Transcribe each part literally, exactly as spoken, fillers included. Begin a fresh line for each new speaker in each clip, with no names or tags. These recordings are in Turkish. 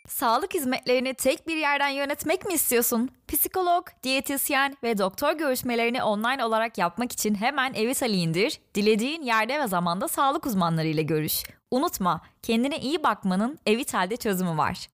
Sağlık hizmetlerini tek bir yerden yönetmek mi istiyorsun? Psikolog, diyetisyen ve doktor görüşmelerini online olarak yapmak için hemen Evitali indir, dilediğin yerde ve zamanda sağlık uzmanlarıyla görüş. Unutma, kendine iyi bakmanın Evital'de çözümü var.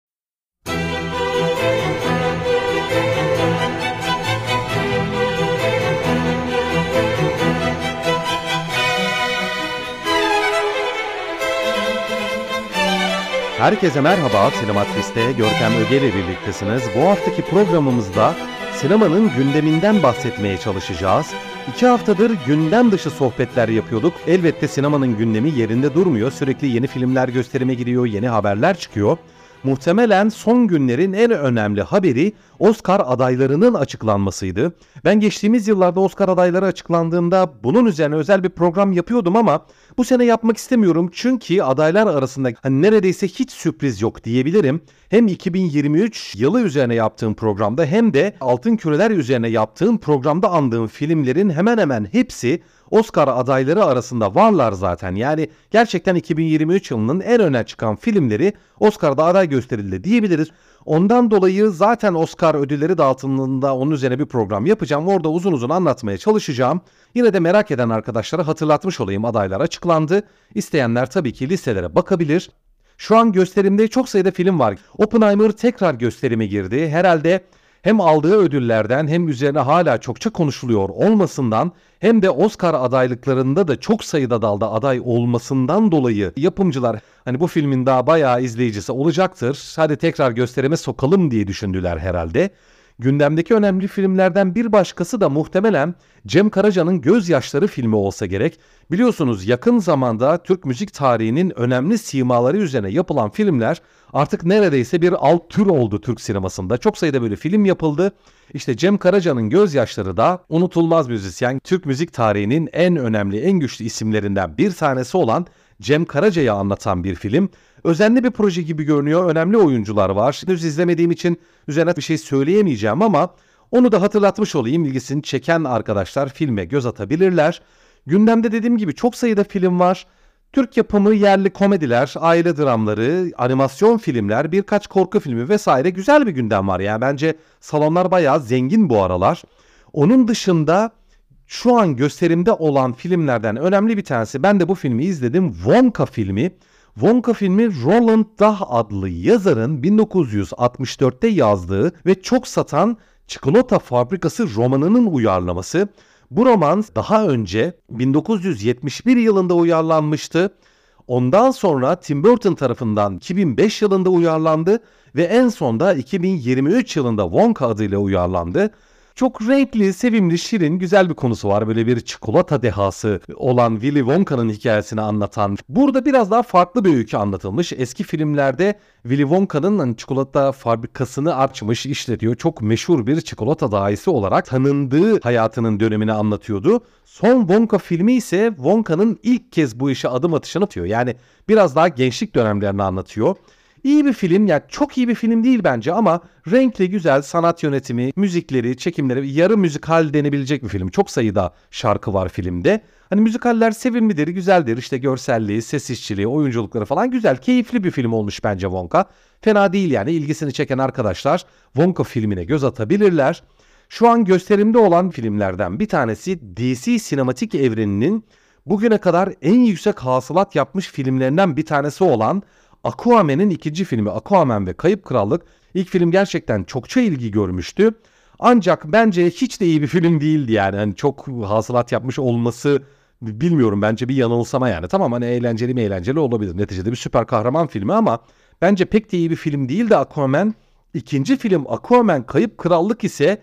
Herkese merhaba, Sinematris'te Görkem Öge ile birliktesiniz. Bu haftaki programımızda sinemanın gündeminden bahsetmeye çalışacağız. İki haftadır gündem dışı sohbetler yapıyorduk. Elbette sinemanın gündemi yerinde durmuyor. Sürekli yeni filmler gösterime giriyor, yeni haberler çıkıyor. Muhtemelen son günlerin en önemli haberi Oscar adaylarının açıklanmasıydı. Ben geçtiğimiz yıllarda Oscar adayları açıklandığında bunun üzerine özel bir program yapıyordum ama bu sene yapmak istemiyorum çünkü adaylar arasında hani neredeyse hiç sürpriz yok diyebilirim. Hem iki bin yirmi üç yılı üzerine yaptığım programda hem de Altın Küreler üzerine yaptığım programda andığım filmlerin hemen hemen hepsi Oscar adayları arasında varlar zaten. Yani gerçekten iki bin yirmi üç yılının en öne çıkan filmleri Oscar'da aday gösterildi diyebiliriz. Ondan dolayı zaten Oscar ödülleri dağıtımında onun üzerine bir program yapacağım. Orada uzun uzun anlatmaya çalışacağım. Yine de merak eden arkadaşlara hatırlatmış olayım, adaylar açıklandı. İsteyenler tabii ki listelere bakabilir. Şu an gösterimde çok sayıda film var. Oppenheimer tekrar gösterime girdi. Herhalde hem aldığı ödüllerden hem üzerine hala çokça konuşuluyor olmasından hem de Oscar adaylıklarında da çok sayıda dalda aday olmasından dolayı yapımcılar hani bu filmin daha bayağı izleyicisi olacaktır, hadi tekrar gösterime sokalım diye düşündüler herhalde. Gündemdeki önemli filmlerden bir başkası da muhtemelen Cem Karaca'nın Gözyaşları filmi olsa gerek. Biliyorsunuz yakın zamanda Türk müzik tarihinin önemli simaları üzerine yapılan filmler artık neredeyse bir alt tür oldu Türk sinemasında. Çok sayıda böyle film yapıldı. İşte Cem Karaca'nın Gözyaşları da unutulmaz müzisyen, Türk müzik tarihinin en önemli, en güçlü isimlerinden bir tanesi olan Cem Karaca'yı anlatan bir film. Özenli bir proje gibi görünüyor. Önemli oyuncular var. Henüz izlemediğim için üzerine bir şey söyleyemeyeceğim ama onu da hatırlatmış olayım. İlgisini çeken arkadaşlar filme göz atabilirler. Gündemde dediğim gibi çok sayıda film var. Türk yapımı yerli komediler, aile dramları, animasyon filmler, birkaç korku filmi vesaire güzel bir gündem var. Yani bence salonlar bayağı zengin bu aralar. Onun dışında şu an gösterimde olan filmlerden önemli bir tanesi, ben de bu filmi izledim, Wonka filmi. Wonka filmi Roland Dahl adlı yazarın bin dokuz yüz altmış dörtte yazdığı ve çok satan Çikolata Fabrikası romanının uyarlaması. Bu roman daha önce bin dokuz yüz yetmiş bir yılında uyarlanmıştı. Ondan sonra Tim Burton tarafından iki bin beş yılında uyarlandı ve en son da iki bin yirmi üç yılında Wonka adıyla uyarlandı. Çok renkli, sevimli, şirin, güzel bir konusu var. Böyle bir çikolata dehası olan Willy Wonka'nın hikayesini anlatan. Burada biraz daha farklı bir öykü anlatılmış. Eski filmlerde Willy Wonka'nın hani çikolata fabrikasını açmış, işletiyor. Çok meşhur bir çikolata dahisi olarak tanındığı hayatının dönemini anlatıyordu. Son Wonka filmi ise Wonka'nın ilk kez bu işe adım atışını atıyor. Yani biraz daha gençlik dönemlerini anlatıyor. İyi bir film, yani çok iyi bir film değil bence ama renkli, güzel, sanat yönetimi, müzikleri, çekimleri, yarı müzikal denebilecek bir film. Çok sayıda şarkı var filmde. Hani müzikaller sevimlidir, güzeldir. İşte görselliği, ses işçiliği, oyunculukları falan güzel, keyifli bir film olmuş bence Wonka. Fena değil yani, ilgisini çeken arkadaşlar Wonka filmine göz atabilirler. Şu an gösterimde olan filmlerden bir tanesi D C sinematik evreninin bugüne kadar en yüksek hasılat yapmış filmlerinden bir tanesi olan Aquaman'in ikinci filmi Aquaman ve Kayıp Krallık. İlk film gerçekten çokça ilgi görmüştü. Ancak bence hiç de iyi bir film değildi yani. Yani çok hasılat yapmış olması bilmiyorum, bence bir yanılsama yani. Tamam, hani eğlenceli mi eğlenceli olabilir. Neticede bir süper kahraman filmi ama bence pek de iyi bir film değildi Aquaman. İkinci film Aquaman Kayıp Krallık ise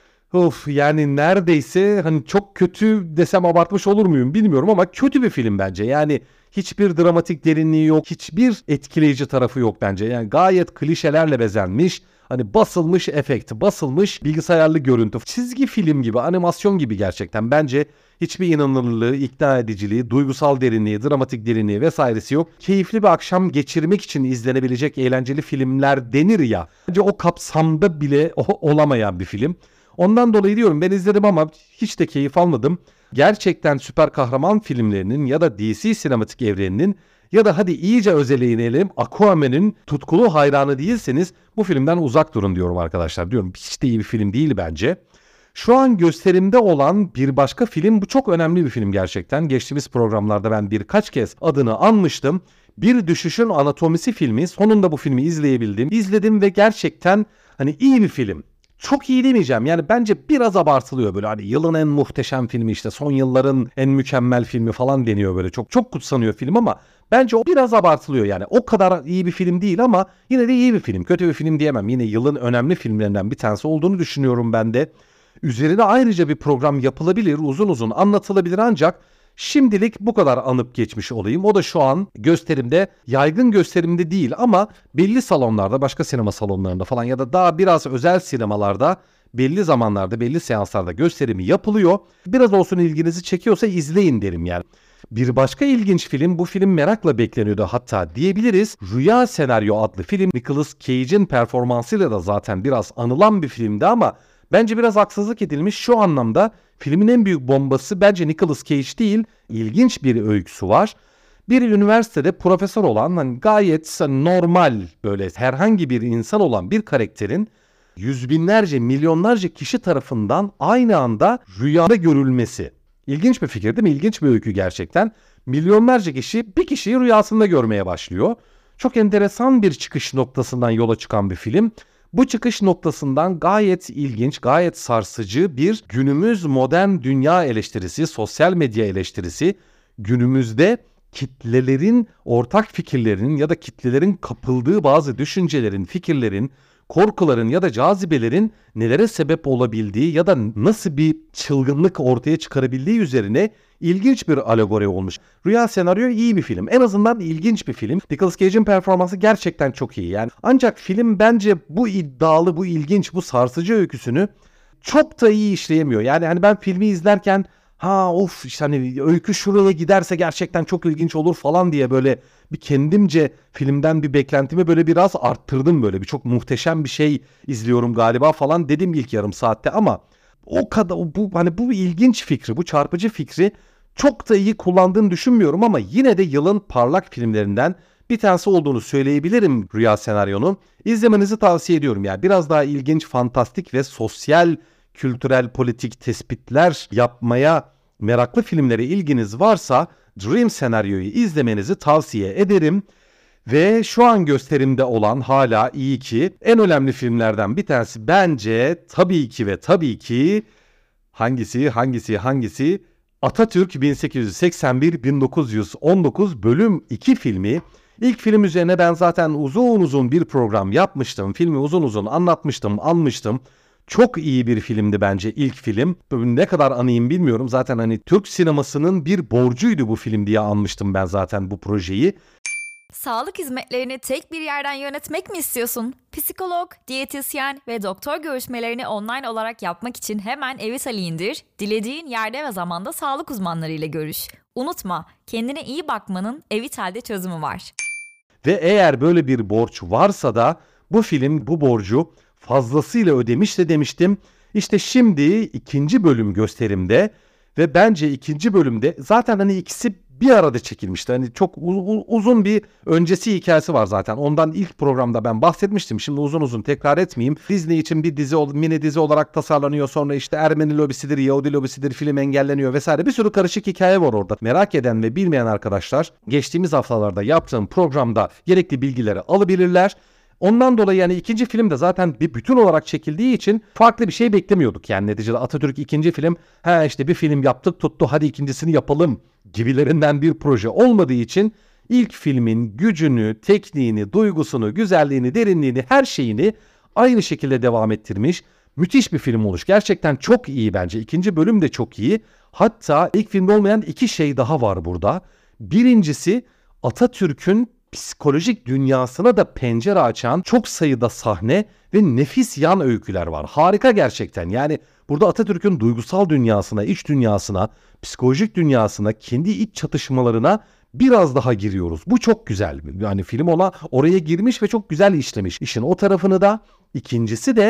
of, yani neredeyse hani çok kötü desem abartmış olur muyum bilmiyorum ama kötü bir film bence. Yani hiçbir dramatik derinliği yok, hiçbir etkileyici tarafı yok bence. Yani gayet klişelerle bezenmiş, hani basılmış efekt, basılmış bilgisayarlı görüntü, çizgi film gibi, animasyon gibi gerçekten. Bence hiçbir inanılırlığı, ikna ediciliği, duygusal derinliği, dramatik derinliği vesairesi yok. Keyifli bir akşam geçirmek için izlenebilecek eğlenceli filmler denir ya, bence o kapsamda bile olamayan bir film. Ondan dolayı diyorum, ben izledim ama hiç de keyif almadım. Gerçekten süper kahraman filmlerinin ya da D C sinematik evreninin ya da hadi iyice özele inelim, Aquaman'ın tutkulu hayranı değilseniz bu filmden uzak durun diyorum arkadaşlar. Diyorum hiç de iyi bir film değil bence. Şu an gösterimde olan bir başka film, bu çok önemli bir film gerçekten. Geçtiğimiz programlarda ben birkaç kez adını anmıştım. Bir Düşüşün Anatomisi filmi. Sonunda bu filmi izleyebildim. İzledim ve gerçekten hani iyi bir film. Çok iyi demeyeceğim. Yani bence biraz abartılıyor böyle. Hani yılın en muhteşem filmi, işte son yılların en mükemmel filmi falan deniyor böyle. Çok çok kutsanıyor film ama bence o biraz abartılıyor yani. O kadar iyi bir film değil ama yine de iyi bir film. Kötü bir film diyemem. Yine yılın önemli filmlerinden bir tanesi olduğunu düşünüyorum ben de. Üzerine ayrıca bir program yapılabilir, uzun uzun anlatılabilir ancak şimdilik bu kadar anıp geçmiş olayım. O da şu an gösterimde, yaygın gösterimde değil ama belli salonlarda, başka sinema salonlarında falan ya da daha biraz özel sinemalarda belli zamanlarda, belli seanslarda gösterimi yapılıyor. Biraz olsun ilginizi çekiyorsa izleyin derim yani. Bir başka ilginç film, bu film merakla bekleniyordu hatta diyebiliriz. Rüya Senaryo adlı film, Nicolas Cage'in performansıyla da zaten biraz anılan bir filmdi ama bence biraz haksızlık edilmiş şu anlamda. Filmin en büyük bombası bence Nicolas Cage değil, ilginç bir öyküsü var. Bir üniversitede profesör olan, hani gayet normal, böyle herhangi bir insan olan bir karakterin yüz binlerce, milyonlarca kişi tarafından aynı anda rüyada görülmesi. İlginç bir fikir değil mi? İlginç bir öykü gerçekten. Milyonlarca kişi bir kişiyi rüyasında görmeye başlıyor. Çok enteresan bir çıkış noktasından yola çıkan bir film. Bu çıkış noktasından gayet ilginç, gayet sarsıcı bir günümüz modern dünya eleştirisi, sosyal medya eleştirisi, günümüzde kitlelerin ortak fikirlerinin ya da kitlelerin kapıldığı bazı düşüncelerin, fikirlerin, korkuların ya da cazibelerin nelere sebep olabildiği ya da nasıl bir çılgınlık ortaya çıkarabildiği üzerine ilginç bir alegori olmuş. Rüya Senaryo iyi bir film. En azından ilginç bir film. Nicolas Cage'in performansı gerçekten çok iyi yani. Ancak film bence bu iddialı, bu ilginç, bu sarsıcı öyküsünü çok da iyi işleyemiyor. Yani hani ben filmi izlerken ha of işte hani öykü şuraya giderse gerçekten çok ilginç olur falan diye böyle bir kendimce filmden bir beklentimi böyle biraz arttırdım böyle. Bir çok muhteşem bir şey izliyorum galiba falan dedim ilk yarım saatte ama o kadar bu hani bu ilginç fikri, bu çarpıcı fikri çok da iyi kullandığını düşünmüyorum ama yine de yılın parlak filmlerinden bir tanesi olduğunu söyleyebilirim Rüya Senaryo'nun. İzlemenizi tavsiye ediyorum yani. Biraz daha ilginç, fantastik ve sosyal, kültürel, politik tespitler yapmaya meraklı filmlere ilginiz varsa Dream Senaryo'yu izlemenizi tavsiye ederim. Ve şu an gösterimde olan, hala iyi ki en önemli filmlerden bir tanesi bence tabii ki ve tabii ki hangisi hangisi hangisi Atatürk bin sekiz yüz seksen bir bin dokuz yüz on dokuz bölüm iki filmi. İlk film üzerine ben zaten uzun uzun bir program yapmıştım. Filmi uzun uzun anlatmıştım, anmıştım. Çok iyi bir filmdi bence ilk film. Ne kadar anayım bilmiyorum. Zaten hani Türk sinemasının bir borcuydu bu film diye anmıştım ben zaten bu projeyi.
Sağlık hizmetlerini tek bir yerden yönetmek mi istiyorsun? Psikolog, diyetisyen ve doktor görüşmelerini online olarak yapmak için hemen Evitali indir, dilediğin yerde ve zamanda sağlık uzmanlarıyla görüş. Unutma, kendine iyi bakmanın Evital'de çözümü var.
Ve eğer böyle bir borç varsa da bu film bu borcu fazlasıyla ödemiş de demiştim. İşte şimdi ikinci bölüm gösterimde ve bence ikinci bölümde zaten hani ikisi bir arada çekilmişti. Hani çok uzun bir öncesi hikayesi var zaten. Ondan ilk programda ben bahsetmiştim. Şimdi uzun uzun tekrar etmeyeyim. Disney için bir dizi, mini dizi olarak tasarlanıyor. Sonra işte Ermeni lobisidir, Yahudi lobisidir, film engelleniyor vesaire. Bir sürü karışık hikaye var orada. Merak eden ve bilmeyen arkadaşlar geçtiğimiz haftalarda yaptığım programda gerekli bilgileri alabilirler. Ondan dolayı yani ikinci film de zaten bir bütün olarak çekildiği için farklı bir şey beklemiyorduk. Yani neticede Atatürk ikinci film, ha işte bir film yaptık tuttu hadi ikincisini yapalım gibilerinden bir proje olmadığı için ilk filmin gücünü, tekniğini, duygusunu, güzelliğini, derinliğini, her şeyini aynı şekilde devam ettirmiş. Müthiş bir film olmuş. Gerçekten çok iyi bence. İkinci bölüm de çok iyi. Hatta ilk filmde olmayan iki şey daha var burada. Birincisi Atatürk'ün psikolojik dünyasına da pencere açan çok sayıda sahne ve nefis yan öyküler var. Harika gerçekten. Yani burada Atatürk'ün duygusal dünyasına, iç dünyasına, psikolojik dünyasına, kendi iç çatışmalarına biraz daha giriyoruz. Bu çok güzel. Yani film ona oraya girmiş ve çok güzel işlemiş işin o tarafını da. İkincisi de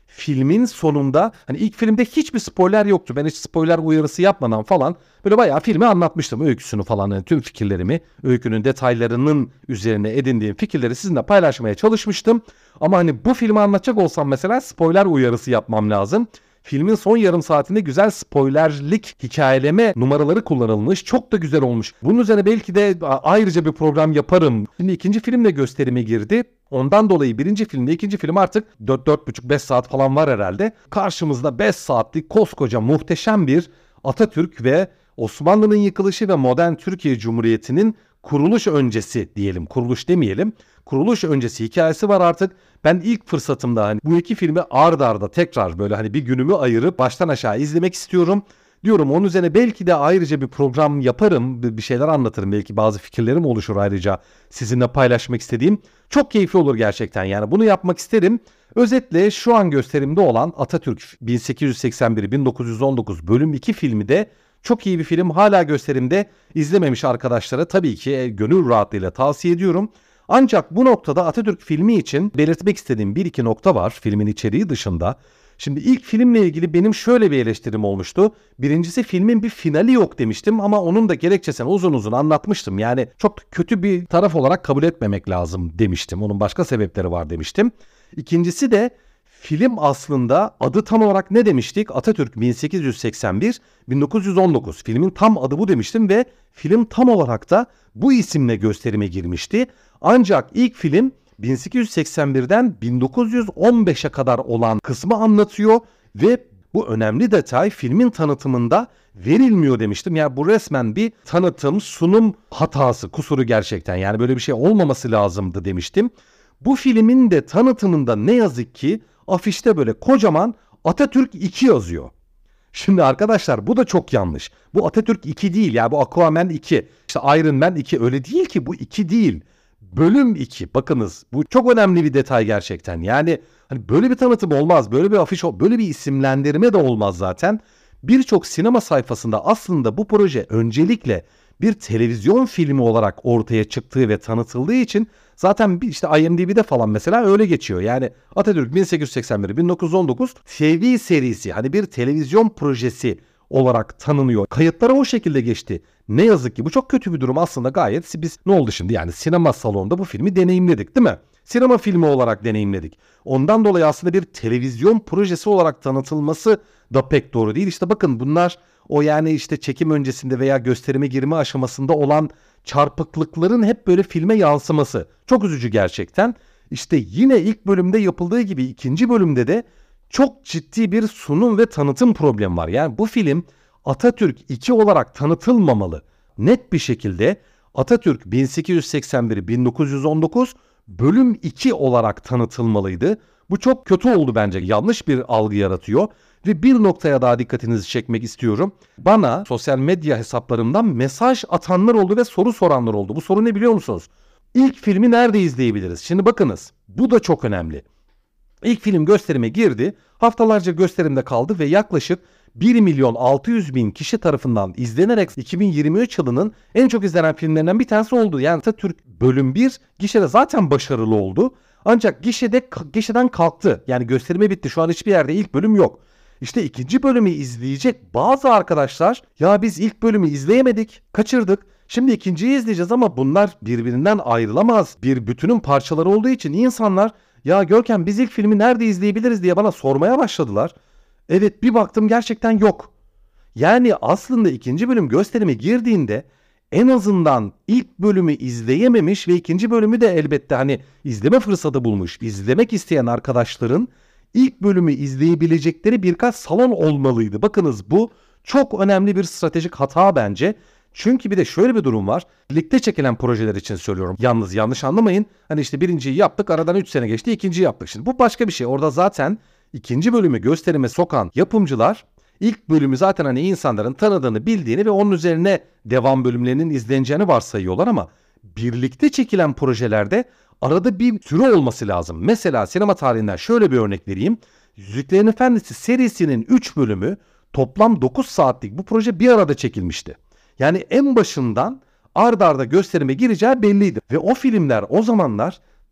filmin sonunda hani ilk filmde hiçbir spoiler yoktu. Ben hiç spoiler uyarısı yapmadan falan böyle bayağı filmi anlatmıştım. Öyküsünü falan, yani tüm fikirlerimi, öykünün detaylarının üzerine edindiğim fikirleri sizinle paylaşmaya çalışmıştım. Ama hani bu filmi anlatacak olsam mesela spoiler uyarısı yapmam lazım. Filmin son yarım saatinde güzel spoilerlik hikayeleme numaraları kullanılmış. Çok da güzel olmuş. Bunun üzerine belki de ayrıca bir program yaparım. Şimdi ikinci filmle gösterime girdi. Ondan dolayı birinci filmde ikinci film artık dört dört buçuk beş saat falan var herhalde. Karşımızda beş saatlik koskoca muhteşem bir Atatürk ve Osmanlı'nın yıkılışı ve modern Türkiye Cumhuriyeti'nin kuruluş öncesi diyelim. Kuruluş demeyelim. Kuruluş öncesi hikayesi var artık. Ben ilk fırsatımda hani bu iki filmi ard arda tekrar böyle hani bir günümü ayırıp baştan aşağı izlemek istiyorum. Diyorum onun üzerine belki de ayrıca bir program yaparım, bir şeyler anlatırım. Belki bazı fikirlerim oluşur ayrıca sizinle paylaşmak istediğim. Çok keyifli olur gerçekten, yani bunu yapmak isterim. Özetle şu an gösterimde olan Atatürk bin sekiz yüz seksen bir bin dokuz yüz on dokuz bölüm iki filmi de çok iyi bir film. Hala gösterimde, izlememiş arkadaşlara tabii ki e, gönül rahatlığıyla tavsiye ediyorum. Ancak bu noktada Atatürk filmi için belirtmek istediğim bir iki nokta var filmin içeriği dışında. Şimdi ilk filmle ilgili benim şöyle bir eleştirim olmuştu. Birincisi, filmin bir finali yok demiştim ama onun da gerekçesini uzun uzun anlatmıştım. Yani çok kötü bir taraf olarak kabul etmemek lazım demiştim. Onun başka sebepleri var demiştim. İkincisi de film aslında adı tam olarak ne demiştik? Atatürk bin sekiz yüz seksen bir bin dokuz yüz on dokuz. Filmin tam adı bu demiştim ve film tam olarak da bu isimle gösterime girmişti. Ancak ilk film bin sekiz yüz seksen birden bin dokuz yüz on beşe kadar olan kısmı anlatıyor ve bu önemli detay filmin tanıtımında verilmiyor demiştim. Yani bu resmen bir tanıtım, sunum hatası, kusuru gerçekten. Yani böyle bir şey olmaması lazımdı demiştim. Bu filmin de tanıtımında ne yazık ki afişte böyle kocaman Atatürk iki yazıyor. Şimdi arkadaşlar bu da çok yanlış. Bu Atatürk iki değil ya, bu Aquaman iki. İşte Iron Man iki, öyle değil ki, bu iki değil. Bölüm iki. Bakınız, bu çok önemli bir detay gerçekten. Yani hani böyle bir tanıtım olmaz, böyle bir afiş, böyle bir isimlendirme de olmaz zaten. Birçok sinema sayfasında aslında bu proje öncelikle bir televizyon filmi olarak ortaya çıktığı ve tanıtıldığı için zaten işte IMDb'de falan mesela öyle geçiyor. Yani Atatürk bin sekiz yüz seksen bir bin dokuz yüz on dokuz T V serisi, hani bir televizyon projesi olarak tanınıyor. Kayıtlara o şekilde geçti. Ne yazık ki bu çok kötü bir durum aslında. Gayet biz ne oldu şimdi, yani sinema salonunda bu filmi deneyimledik değil mi? Sinema filmi olarak deneyimledik. Ondan dolayı aslında bir televizyon projesi olarak tanıtılması da pek doğru değil. İşte bakın bunlar o yani işte çekim öncesinde veya gösterime girme aşamasında olan çarpıklıkların hep böyle filme yansıması. Çok üzücü gerçekten. İşte yine ilk bölümde yapıldığı gibi ikinci bölümde de çok ciddi bir sunum ve tanıtım problemi var. Yani bu film Atatürk iki olarak tanıtılmamalı. Net bir şekilde Atatürk bin sekiz yüz seksen bir bin dokuz yüz on dokuz bölüm iki olarak tanıtılmalıydı. Bu çok kötü oldu bence. Yanlış bir algı yaratıyor. Ve bir noktaya daha dikkatinizi çekmek istiyorum. Bana sosyal medya hesaplarımdan mesaj atanlar oldu ve soru soranlar oldu. Bu soru ne biliyor musunuz? İlk filmi nerede izleyebiliriz? Şimdi bakınız, bu da çok önemli. İlk film gösterime girdi. Haftalarca gösterimde kaldı ve yaklaşık bir milyon altı yüz bin kişi tarafından izlenerek iki bin yirmi üç yılının en çok izlenen filmlerinden bir tanesi oldu. Yani Atatürk bölüm bir gişede zaten başarılı oldu. Ancak gişede gişeden kalktı. Yani gösterime bitti. Şu an hiçbir yerde ilk bölüm yok. İşte ikinci bölümü izleyecek bazı arkadaşlar, ya biz ilk bölümü izleyemedik, kaçırdık. Şimdi ikinciyi izleyeceğiz ama bunlar birbirinden ayrılamaz. Bir bütünün parçaları olduğu için insanlar, ya Görkem biz ilk filmi nerede izleyebiliriz diye bana sormaya başladılar. Evet, bir baktım gerçekten yok. Yani aslında ikinci bölüm gösterime girdiğinde en azından ilk bölümü izleyememiş ve ikinci bölümü de elbette hani izleme fırsatı bulmuş, izlemek isteyen arkadaşların ilk bölümü izleyebilecekleri birkaç salon olmalıydı. Bakınız, bu çok önemli bir stratejik hata bence. Çünkü bir de şöyle bir durum var. Birlikte çekilen projeler için söylüyorum. Yalnız yanlış anlamayın. Hani işte birinciyi yaptık, aradan üç sene geçti, ikinciyi yaptık. Şimdi bu başka bir şey. Orada zaten ikinci bölümü gösterime sokan yapımcılar ilk bölümü zaten hani insanların tanıdığını, bildiğini ve onun üzerine devam bölümlerinin izleneceğini varsayıyorlar ama birlikte çekilen projelerde arada bir süre olması lazım. Mesela sinema tarihinden şöyle bir örnek vereyim. Yüzüklerin Efendisi serisinin üç bölümü toplam dokuz saatlik bu proje bir arada çekilmişti. Yani en başından ard arda gösterime gireceği belliydi. Ve o filmler o zamanlar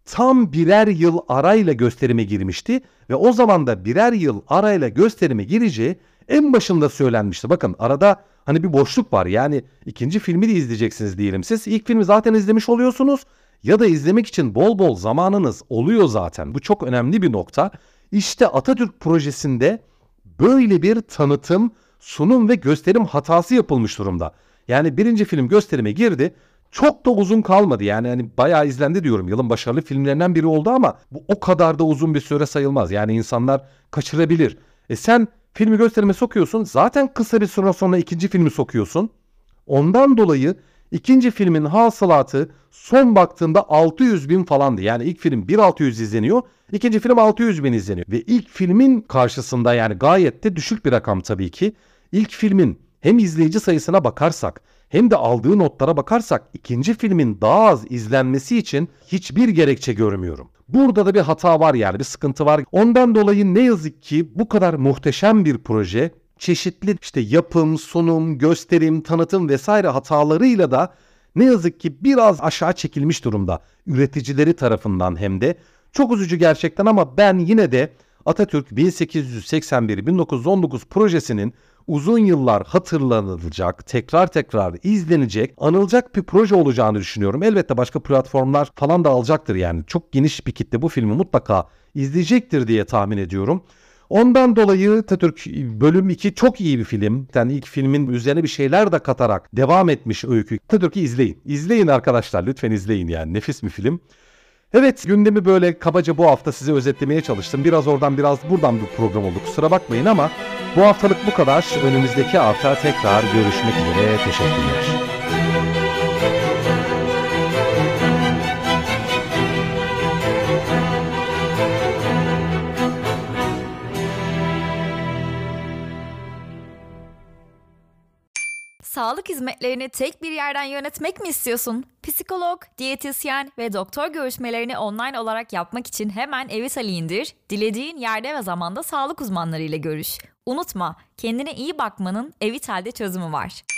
tam birer yıl arayla gösterime girmişti ve o zaman da birer yıl arayla gösterime gireceği en başında söylenmişti. Bakın arada hani bir boşluk var, yani ikinci filmi de izleyeceksiniz diyelim siz. İlk filmi zaten izlemiş oluyorsunuz ya da izlemek için bol bol zamanınız oluyor zaten. Bu çok önemli bir nokta. İşte Atatürk projesinde böyle bir tanıtım, sunum ve gösterim hatası yapılmış durumda. Yani birinci film gösterime girdi. Çok da uzun kalmadı, yani hani bayağı izlendi diyorum. Yılın başarılı filmlerinden biri oldu ama bu o kadar da uzun bir süre sayılmaz. Yani insanlar kaçırabilir. E sen filmi gösterime sokuyorsun, zaten kısa bir süre sonra ikinci filmi sokuyorsun. Ondan dolayı ikinci filmin hasılatı son baktığında altı yüz bin falandı. Yani ilk film bin altı yüz izleniyor, ikinci film altı yüz bin izleniyor. Ve ilk filmin karşısında yani gayet de düşük bir rakam tabii ki. İlk filmin hem izleyici sayısına bakarsak hem de aldığı notlara bakarsak ikinci filmin daha az izlenmesi için hiçbir gerekçe görmüyorum. Burada da bir hata var, yani bir sıkıntı var. Ondan dolayı ne yazık ki bu kadar muhteşem bir proje çeşitli işte yapım, sunum, gösterim, tanıtım vesaire hatalarıyla da ne yazık ki biraz aşağı çekilmiş durumda. Üreticileri tarafından hem de. Çok üzücü gerçekten ama ben yine de Atatürk bin sekiz yüz seksen bir bin dokuz yüz on dokuz projesinin uzun yıllar hatırlanılacak, tekrar tekrar izlenecek, anılacak bir proje olacağını düşünüyorum. Elbette başka platformlar falan da alacaktır yani. Çok geniş bir kitle bu filmi mutlaka izleyecektir diye tahmin ediyorum. Ondan dolayı Atatürk bölüm iki çok iyi bir film. Yani ilk filmin üzerine bir şeyler de katarak devam etmiş öykü. Atatürk'ü izleyin. İzleyin arkadaşlar, lütfen izleyin yani. Nefis bir film. Evet, gündemi böyle kabaca bu hafta size özetlemeye çalıştım. Biraz oradan biraz buradan bir program oldu. Kusura bakmayın ama bu haftalık bu kadar. Önümüzdeki hafta tekrar görüşmek üzere. Teşekkürler.
Sağlık hizmetlerini tek bir yerden yönetmek mi istiyorsun? Psikolog, diyetisyen ve doktor görüşmelerini online olarak yapmak için hemen Evitali indir, dilediğin yerde ve zamanda sağlık uzmanlarıyla görüş. Unutma, kendine iyi bakmanın Evital'de çözümü var.